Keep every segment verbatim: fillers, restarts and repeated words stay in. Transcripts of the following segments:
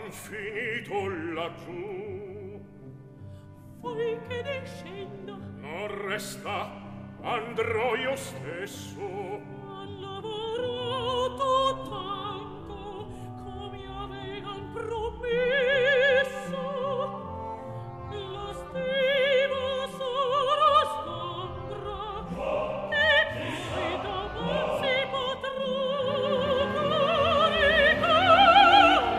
han finito laggiù. Vuoi che ne scenda? Non resta, andrò io stesso. Han lavorato tanto come avevan promesso. La stima sarà sgombra e poi dopo si potrà caricare.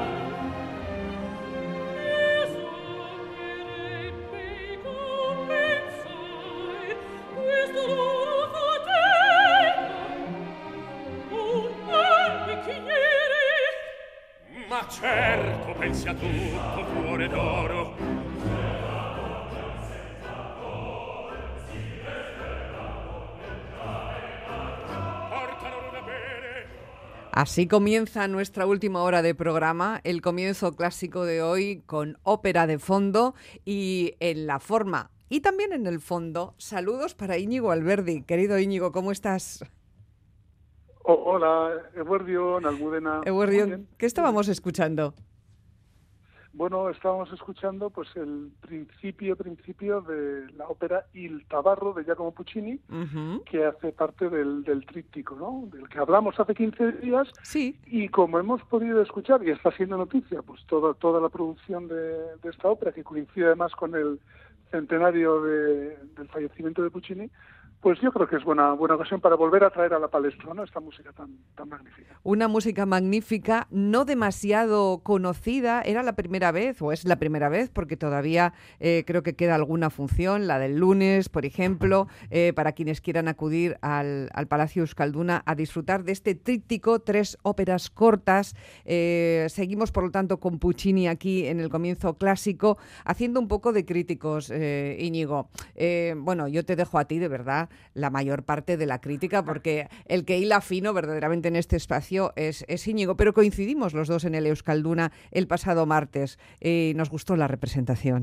Bisognerebbe compensare questo loro fatica. Un bel bicchiere. Ma certo pensi a tutto, cuore d'oro. Portalo da bere. Así comienza nuestra última hora de programa, el comienzo clásico de hoy con ópera de fondo y en la forma y también en el fondo. Saludos para Íñigo Alberdi. Querido Íñigo, ¿cómo estás? Oh, hola, Eguerdión, Almudena. Eguerdión, ¿qué estábamos escuchando? Bueno, estábamos escuchando pues el principio, principio de la ópera Il Tabarro de Giacomo Puccini, Uh-huh. que hace parte del, del tríptico, ¿no? Del que hablamos hace quince días. Sí. Y como hemos podido escuchar, y está siendo noticia, pues toda, toda la producción de, de esta ópera, que coincide además con el centenario de, del fallecimiento de Puccini, pues yo creo que es buena buena ocasión para volver a traer a la palestra, ¿no?, esta música tan tan magnífica. Una música magnífica, no demasiado conocida. ¿Era la primera vez o es la primera vez? Porque todavía eh, creo que queda alguna función, la del lunes, por ejemplo, eh, para quienes quieran acudir al, al Palacio Euskalduna a disfrutar de este tríptico, tres óperas cortas. Eh, seguimos, por lo tanto, con Puccini aquí en el comienzo clásico, haciendo un poco de críticos, eh, Íñigo. Eh, bueno, yo te dejo a ti, de verdad, la mayor parte de la crítica, porque el que hila fino verdaderamente en este espacio es, es Íñigo, pero coincidimos los dos en el Euskalduna el pasado martes y nos gustó la representación.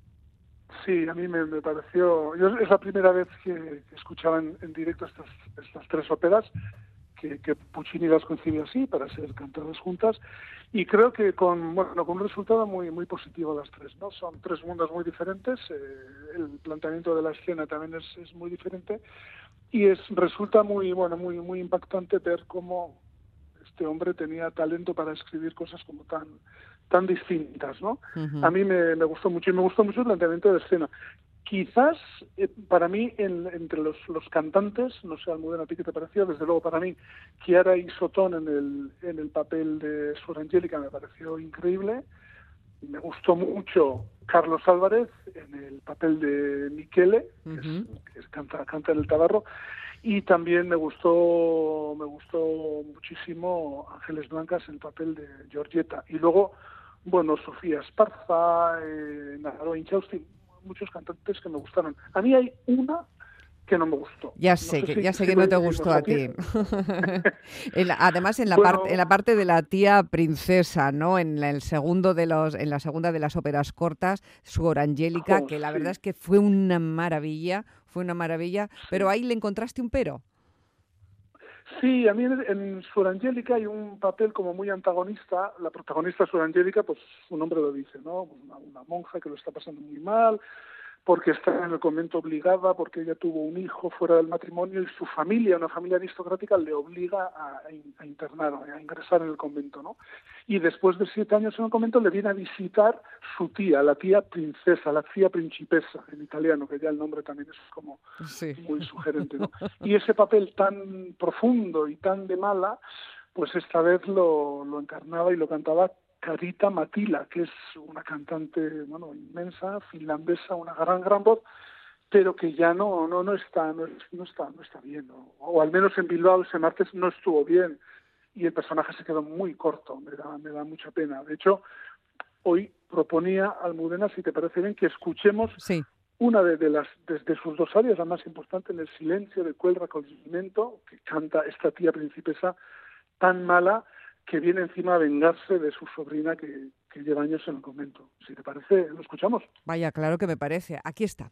Sí, a mí me, me pareció... Yo, es la primera vez que, que escuchaba en, en directo estas, estas tres óperas, que, que Puccini las concibió así, para ser cantadas juntas, y creo que con, bueno, con un resultado muy muy positivo las tres, ¿no? Son tres mundos muy diferentes, eh, el planteamiento de la escena también es, es muy diferente, y es resulta muy bueno muy muy impactante ver cómo este hombre tenía talento para escribir cosas como tan tan distintas, ¿no? Uh-huh. A mí me, me gustó mucho, y me gustó mucho el planteamiento de escena. Quizás, eh, para mí, en, entre los, los cantantes, no sé, Almudena, ¿a ti qué te pareció? Desde luego, para mí, Chiara Isotón en el, en el papel de Suor Angélica me pareció increíble. Me gustó mucho Carlos Álvarez en el papel de Michele, que, es, Uh-huh. que es, canta, canta en el Tabarro. Y también me gustó me gustó muchísimo Ángeles Blancas en el papel de Giorgietta. Y luego, bueno, Sofía Esparza, eh, Naharo Inchausti, muchos cantantes que me gustaron. A mí hay una que no me gustó. Ya No sé, sé que, si, ya sé si que no te coincidimos gustó a ti. En la- además, en la, Bueno, parte, en la parte de la tía princesa, ¿no? En la, el segundo de los, en la segunda de las óperas cortas, Suor Angélica, jo, que la sí, verdad es que fue una maravilla, fue una maravilla, pero sí. ahí le encontraste un pero. Sí, a mí en, en Suor Angélica hay un papel como muy antagonista. La protagonista, Suor Angélica, pues su nombre lo dice, ¿no? Una, una monja que lo está pasando muy mal, porque está en el convento obligada, porque ella tuvo un hijo fuera del matrimonio y su familia, una familia aristocrática, le obliga a, a internar, a ingresar en el convento, ¿no? Y después de siete años en el convento le viene a visitar su tía, la tía princesa, la tía principessa en italiano, que ya el nombre también es como Sí. muy sugerente, ¿no? Y ese papel tan profundo y tan de mala, pues esta vez lo, lo encarnaba y lo cantaba Carita Matila, que es una cantante, bueno, inmensa, finlandesa, una gran gran voz, pero que ya no no no está no, no está no está bien, ¿no? O al menos en Bilbao ese martes no estuvo bien y el personaje se quedó muy corto. Me da me da mucha pena. De hecho, hoy proponía, Almudena, si te parece bien, que escuchemos Sí. una de, de las de, de sus dos áreas, la más importante, en el silencio de quel racogimiento, que canta esta tía principesa tan mala, que viene encima a vengarse de su sobrina que, que lleva años en el convento. Si te parece, lo escuchamos. Vaya, claro que me parece. Aquí está.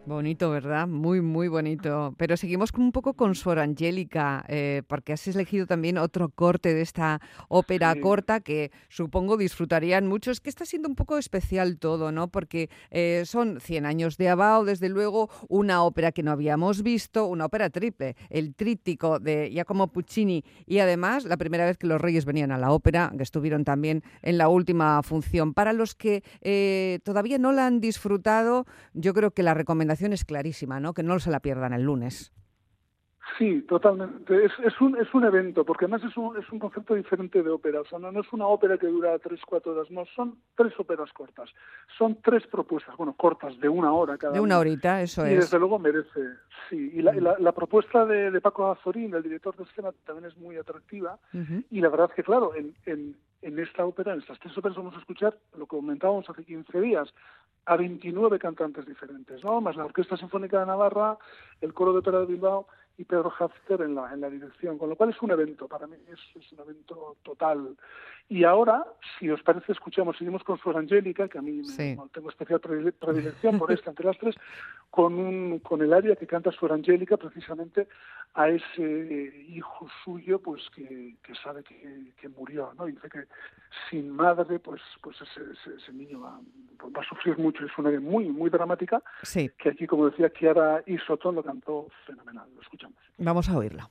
Bonito, ¿verdad? Muy, muy bonito. Pero seguimos con un poco con Suor Angélica, eh, porque has elegido también otro corte de esta ópera Sí, corta que supongo disfrutarían mucho. Es que está siendo un poco especial todo, ¿no? Porque eh, son cien años de Abao, desde luego, una ópera que no habíamos visto, una ópera triple, el tríptico de Giacomo Puccini y además la primera vez que los Reyes venían a la ópera, que estuvieron también en la última función. Para los que eh, todavía no la han disfrutado, yo creo que la recomendación es clarísima, ¿no? Que no se la pierdan el lunes. sí, totalmente. Es, es, un, es un evento, porque además es un, es un concepto diferente de ópera. O sea, no, no es una ópera que dura tres, cuatro horas, no, son tres óperas cortas. Son tres propuestas, bueno, cortas, de una hora cada De una una. horita, eso Y es. desde luego merece, sí. Y la, Mm. la, la propuesta de, de Paco Azorín, el director de escena, también es muy atractiva. Uh-huh. Y la verdad es que, claro, en, en, en esta ópera, en estas tres óperas, vamos a escuchar lo que comentábamos hace quince días, a veintinueve cantantes diferentes, ¿no? Más la Orquesta Sinfónica de Navarra, el Coro de Ópera de Bilbao y Pedro Hafter en la, en la dirección, con lo cual es un evento, para mí es, es un evento total. Y ahora, si os parece, escuchamos, seguimos con Suor Angélica, que a mí me, Sí. bueno, tengo especial predilección por esta, entre las tres, con, un, con el aria que canta Suor Angélica precisamente a ese hijo suyo, pues que, que sabe que, que murió, ¿no? Y dice que sin madre, pues, pues ese, ese, ese niño va, va a sufrir mucho. Es una aria muy, muy dramática, Sí, que aquí, como decía Chiara Isotón, lo cantó fenomenal. Lo escuchamos. vamos a oírlo.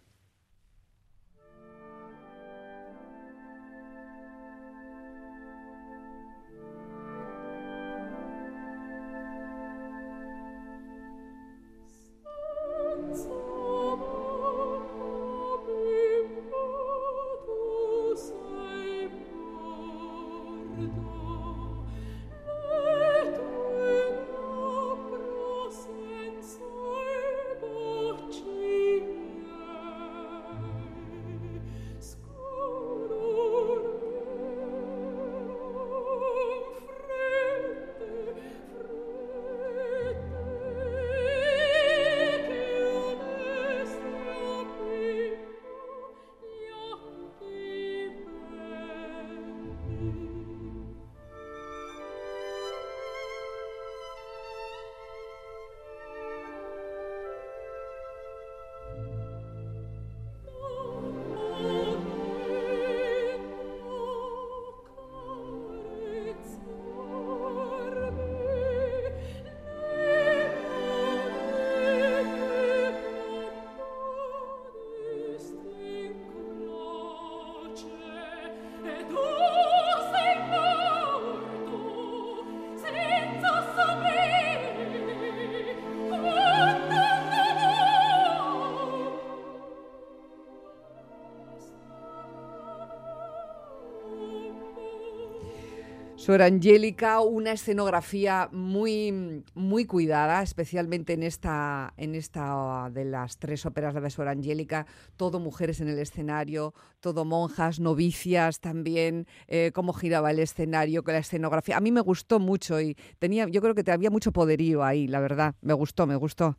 Suor Angélica, una escenografía muy, muy cuidada, especialmente en esta, en esta de las tres óperas de la Suor Angélica, todo mujeres en el escenario, todo monjas, novicias también, eh, cómo giraba el escenario, con la escenografía. A mí me gustó mucho y tenía, yo creo que había mucho poderío ahí, la verdad. Me gustó, me gustó.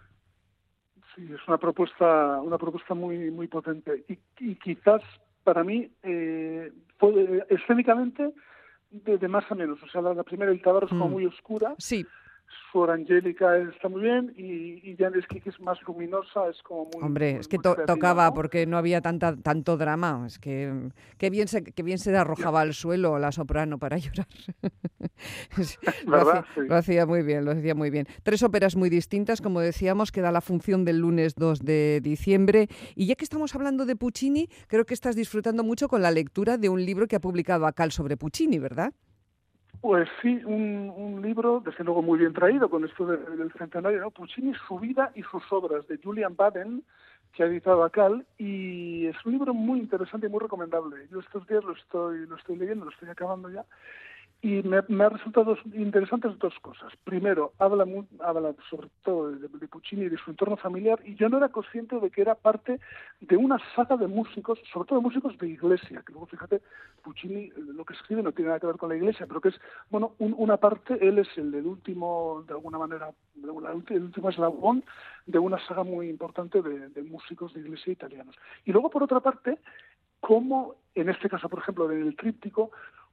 Sí, es una propuesta, una propuesta muy, muy potente y, y quizás para mí eh, fue, escénicamente de, de más a menos. O sea, la, la primera, el Tabarro es como Mm. muy oscura, Sí. Suor Angélica está muy bien y, y Jan Esqui, que es más luminosa, es como muy, Hombre, muy, es que muy to- creativa, tocaba ¿no? porque no había tanta, tanto drama. Es que qué bien se, qué bien se arrojaba al suelo la soprano para llorar. Sí, lo, ¿Verdad? hacía, Sí. lo hacía muy bien, lo hacía muy bien. Tres óperas muy distintas, como decíamos, queda la función del lunes dos de diciembre. Y ya que estamos hablando de Puccini, creo que estás disfrutando mucho con la lectura de un libro que ha publicado Acal sobre Puccini, ¿verdad? Pues sí, un, un libro, desde luego muy bien traído con esto de, del centenario, ¿no? Puccini, su vida y sus obras, de Julian Baden, que ha editado Acal, y es un libro muy interesante y muy recomendable. Yo estos días lo estoy, lo estoy leyendo, lo estoy acabando ya, y me, me ha resultado interesantes dos cosas. Primero, habla, muy, habla sobre todo de, de Puccini y de su entorno familiar, y yo no era consciente de que era parte de una saga de músicos, sobre todo de músicos de iglesia, que luego, fíjate, Puccini, lo que escribe no tiene nada que ver con la iglesia, pero que es, bueno, un, una parte, él es el del último, de alguna manera, el último eslabón de una saga muy importante de, de músicos de iglesia italianos. Y luego, por otra parte, cómo, en este caso, por ejemplo, en el tríptico,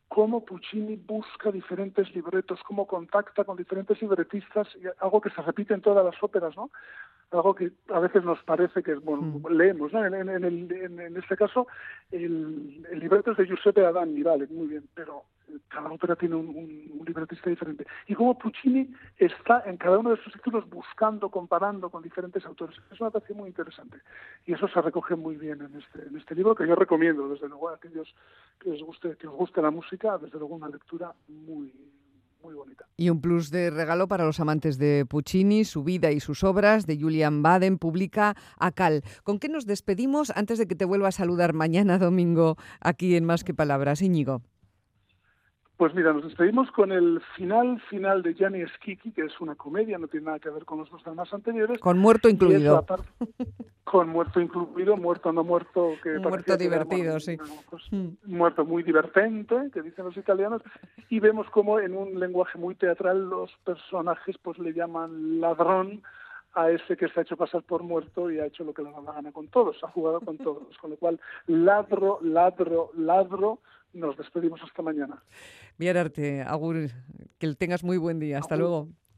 cómo Puccini busca diferentes libretos, cómo contacta con diferentes libretistas, y algo que se repite en todas las óperas, ¿no? Algo que a veces nos parece que, bueno, mm. leemos, ¿no? En, en, en, el, en, en este caso, el, el libreto es de Giuseppe Adami, vale, muy bien, pero cada ópera tiene un, un, un libretista diferente. Y como Puccini está en cada uno de sus títulos buscando, comparando con diferentes autores. Es una parte muy interesante. Y eso se recoge muy bien en este, en este libro, que yo recomiendo, desde luego, a aquellos que os guste, que os guste la música, desde luego una lectura muy, muy bonita. Y un plus de regalo para los amantes de Puccini, su vida y sus obras, de Julian Baden, publica Acal. ¿Con qué nos despedimos antes de que te vuelva a saludar mañana domingo aquí en Más que Palabras, Íñigo? Pues mira, nos despedimos con el final final de Gianni Schicchi, que es una comedia, no tiene nada que ver con los dos demás anteriores. Con muerto incluido. Parte, con muerto incluido, muerto no muerto. Que muerto divertido, era, sí. Pues, mm. Muerto muy divertente, que dicen los italianos. Y vemos como en un lenguaje muy teatral los personajes pues le llaman ladrón a ese que se ha hecho pasar por muerto y ha hecho lo que le da la gana con todos, ha jugado con todos. Con lo cual, ladro, ladro, ladro, nos despedimos hasta mañana. Bien, Arte, agur, que tengas muy buen día. Hasta agur. luego.